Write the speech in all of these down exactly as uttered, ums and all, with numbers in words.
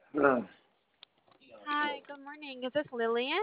Uh, Hi, good morning. Is this Lillian?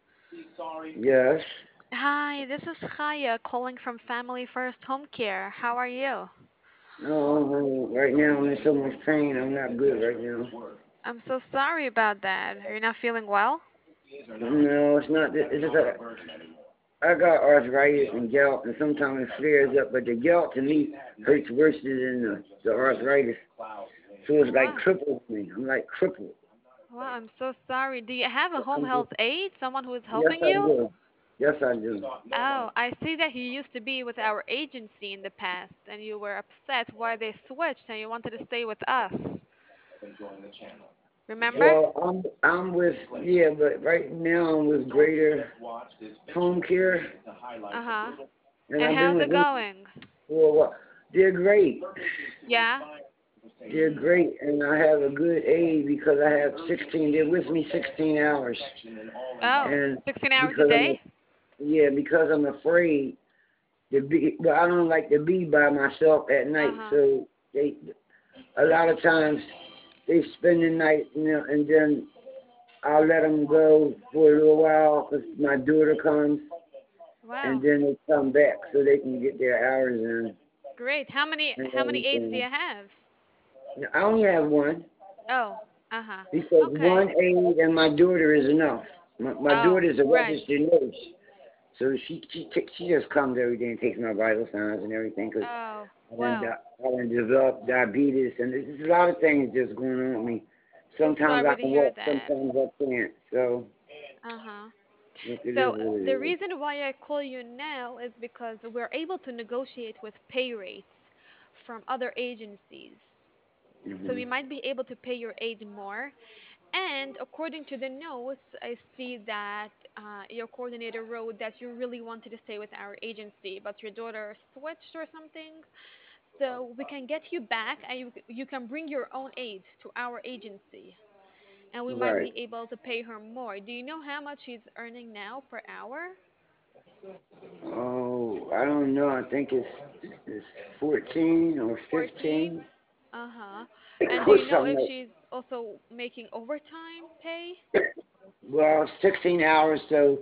yes. Hi, this is Chaya calling from Family First Home Care. How are you? No, honey, right now I'm in so much pain. I'm not good right now. I'm so sorry about that. Are you not feeling well? No, it's not. that- It's just that I got arthritis and gout, and sometimes it flares up. But the gout to me hurts worse than the, the arthritis. So it's like Wow. crippled me. I'm like crippled. Wow, I'm so sorry. Do you have a home I'm just, health aide? Someone who is yes, helping I you? do. Yes, I do. Oh, I see that you used to be with our agency in the past and you were upset why they switched and you wanted to stay with us. Remember? Well, I'm I'm with yeah, but right now I'm with Greater Home Care, Uh-huh. and And I've been how's with it them going? for a while. They're great. Yeah? They're Mm. great, and I have a good aid because I have sixteen. They're with me sixteen hours, Oh, and sixteen hours a because I'm a, day? yeah, because I'm afraid to be. Well, I don't like to be by myself at night, Uh-huh. so they a lot of times they spend the night, you know, and then I'll let them go for a little while because my daughter comes, and Wow. then they come back so they can get their hours in Great. How many and how many aides do everything. you have? I only have one. Oh, uh-huh. Because Okay. one aide and my daughter is enough. My, my Oh, daughter is a right. registered nurse, so she she ta- she just comes every day and takes my vital signs and everything. Cause Oh, I done, wow. di- I done developed diabetes and there's a lot of things just going on with me. So Sometimes I sorry to can hear walk, that. sometimes I can't. So Uh-huh. it it is So what the it is. reason why I call you now is because we're able to negotiate with pay rates from other agencies. So Hmm. we might be able to pay your aide more. And according to the notes, I see that uh, your coordinator wrote that you really wanted to stay with our agency, but your daughter switched or something. So we can get you back, and you, you can bring your own aide to our agency, and we might Right. be able to pay her more. Do you know how much she's earning now per hour? Oh, I don't know. I think it's it's fourteen or fourteen? fifteen Uh-huh. And do or you know something if like. she's also making overtime pay? Well, sixteen hours, so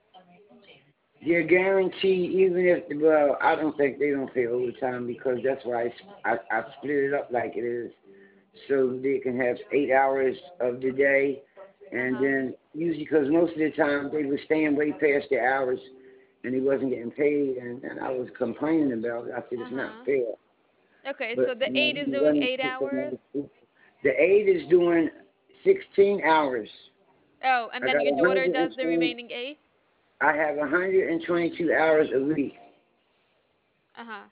they're guaranteed, even if, well, I don't think they don't pay overtime because that's why I, s- I, I split it up like it is. So they can have eight hours of the day. And Uh-huh. then usually, because most of the time they were staying way past their hours and they wasn't getting paid. And, and I was complaining about it. I said, it's not Uh-huh. fair. Okay, so But, the you know, aide is I'm doing running eight to some hours. other people. The aide is doing sixteen hours. Oh, and I then got your daughter does the one hundred twenty, remaining eight? I have one hundred twenty-two hours a week. Uh-huh.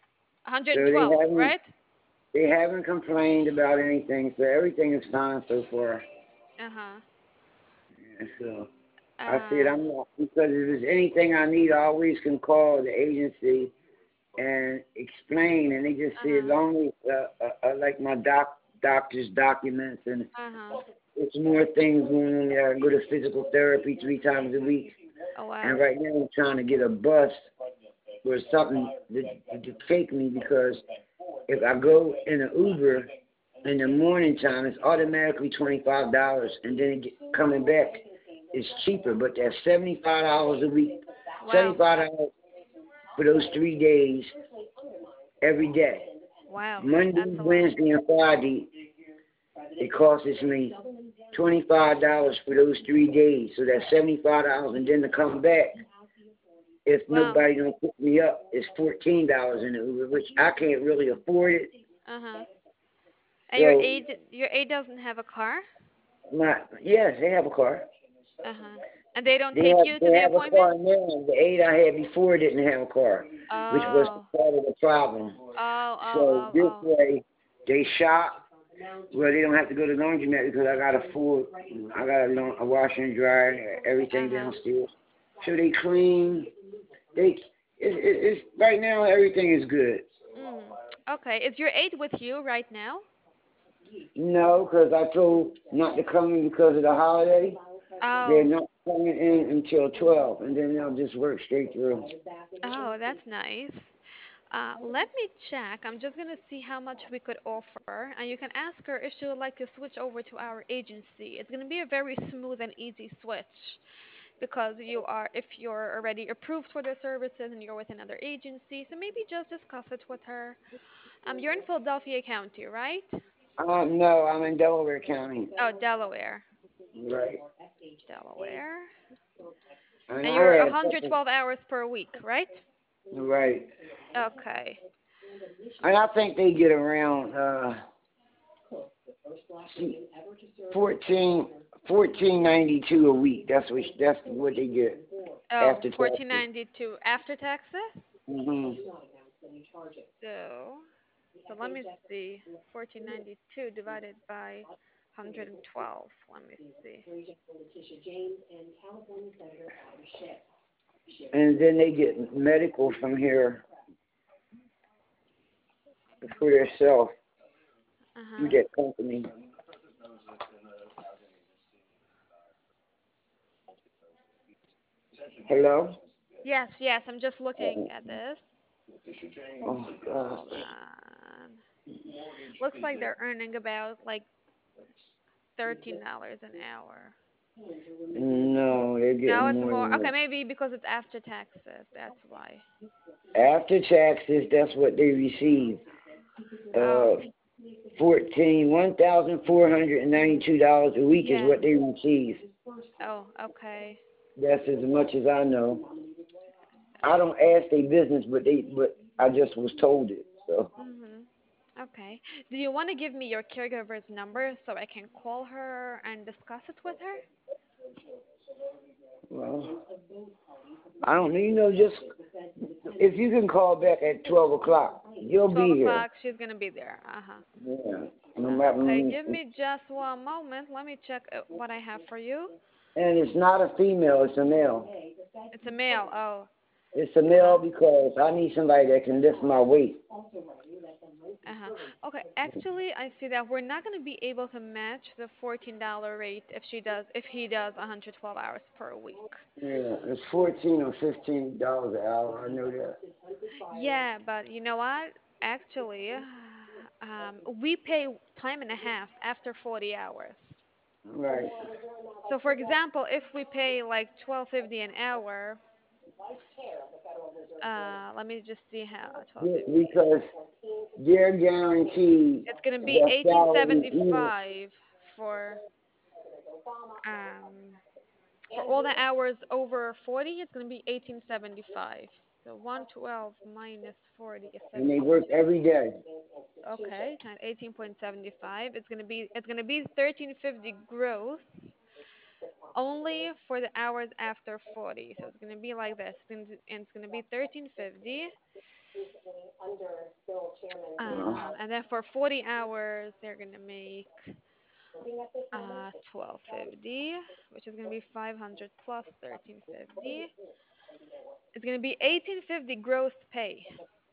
So they one hundred twelve, haven't right? they haven't complained about anything, so everything is fine so far. Uh-huh. And so I said Uh, I'm not, because if there's anything I need, I always can call the agency and explain, and they just say as uh-huh. long as uh, uh, uh, like my doc doctor's documents and Uh-huh. it's more things going on there. I go to physical therapy three times a week, Oh, and wow. right now I'm trying to get a bus or something to, to take me because if I go in an Uber in the morning time, it's automatically twenty-five dollars, and then it get, coming back is cheaper, but that's seventy-five dollars a week, Wow. seventy-five dollars for those three days every day. Wow. Monday, That's a lot. Wednesday, and Friday, it costs me twenty-five dollars for those three days, so that's seventy-five dollars, and then to come back, if Wow. nobody don't pick me up, it's fourteen dollars in the Uber, which I can't really afford it. Uh-huh. And your So, aide your aide doesn't have a car? my yes, they have a car. Uh-huh. And they don't They take have you to they the have a car appointments? now. The aide I had before didn't have a car, which was Oh. part of the problem. Oh, oh, So oh, this oh. way, they shop. Well, they don't have to go to laundromat because I got a full, I got a, laun- a washer and dryer, everything Uh-huh. downstairs. So they clean. They it, it, it's right now everything is good. Mm. Okay. Is your aide with you right now? No, because I told not to come in because of the holiday. They're Oh. not coming in until twelve, and then they'll just work straight through. Oh, that's nice. Uh, let me check. I'm just gonna see how much we could offer, and you can ask her if she would like to switch over to our agency. It's gonna be a very smooth and easy switch because you are, if you're already approved for the services and you're with another agency, so maybe just discuss it with her. Um, you're in Philadelphia County, right? Um, no, I'm in Delaware County. Oh, Delaware, Right. Delaware, And and I you're had something. one hundred twelve hours per week, right? Right. Okay. And I think they get around uh fourteen fourteen ninety two a week. That's what that's what they get Oh, after fourteen taxes. ninety-two after taxes. Mhm. So, so let me see. fourteen ninety-two divided by one hundred twelve. Let me see. And then they get medical from here for themselves through Uh-huh. that company. Hello? Yes, yes, I'm just looking at this. Oh God. Hold on. Looks like they're earning about like thirteen dollars an hour. No, they're No, getting it's more more. than Okay, that. maybe because it's after taxes. That's why. After taxes, that's what they receive. Oh, Uh, fourteen, one thousand four hundred and ninety-two dollars a week is yeah. what they receive. Oh, okay. That's as much as I know. I don't ask their business, but they, but I just was told it. So, Mhm. Okay. Do you want to give me your caregiver's number so I can call her and discuss it with her? well, I don't know. You know, just if you can call back at twelve o'clock, you'll twelve be here. o'clock, she's gonna be there. Uh-huh. Yeah. No matter, Okay, and give me just one moment. Let me check uh, what I have for you. it's not a female; it's a male. It's a male. Oh, It's a uh-huh. male because I need somebody that can lift my weight. Uh-huh. Okay, actually, I see that we're not gonna be able to match the fourteen dollar rate if she does, if he does one hundred twelve hours per week. Yeah, it's fourteen or fifteen dollars an hour. I know that. Yeah, but you know what? Actually, um, we pay time and a half after forty hours. Right. So, for example, if we pay like twelve fifty an hour, uh, let me just see how twelve Be- fifty. Because they're guaranteed It's gonna be the eighteen salary seventy even. five for um for all the hours over forty. It's gonna be eighteen seventy five. So one twelve minus forty is And they seventy work two. every day. Okay, times eighteen point seven five. It's gonna be it's gonna be thirteen fifty gross only for the hours after forty. So it's going to be like this. And it's going to be thirteen fifty. Well, Um, and then for forty hours, they're going to make uh, twelve fifty, which is going to be five hundred plus thirteen fifty. It's going to be eighteen fifty gross pay.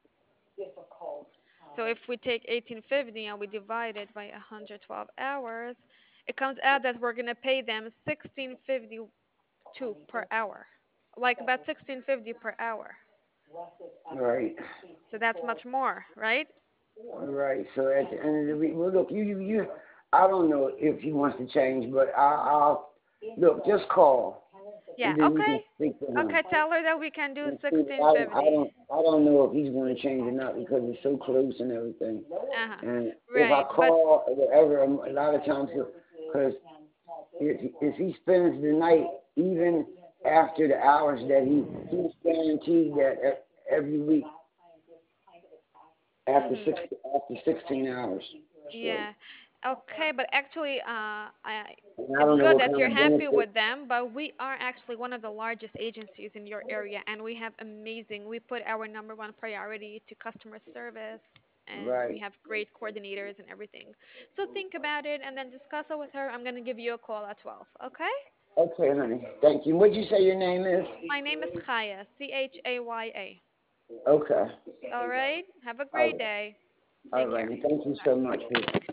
So if we take eighteen fifty and we divide it by one hundred twelve hours, it comes out that we're going to pay them sixteen fifty-two per hour. Like about sixteen fifty per hour. right. So that's much more, right? Right. So at the end of the week, well, look, you, you, you I don't know if he wants to change, but I, I'll look. Just call, Yeah. and then you Okay. can speak to him. Okay. Tell her that we can do And see, sixteen I, I fifty. don't, I don't know if he's going to change or not because it's so close and everything. Uh huh. And if I Right. But call or whatever, um, a lot of times, because if, if he spends the night, even after the hours that he, he's guaranteed that e- every week after mhm. six, after sixteen hours. So, Yeah. Okay. But actually, uh, I and I it's don't know good what that kind you're of happy benefit. with them. But we are actually one of the largest agencies in your area, and we have amazing. We put our number one priority to customer service. And we Right. have great coordinators and everything. So think about it and then discuss it with her. I'm going to give you a call at twelve. Okay? Okay, honey. Thank you. What'd you say your name is? My name is Chaya, C H A Y A. Okay. All right. Have a All great right. day. All Take care. righty. Thank you so much.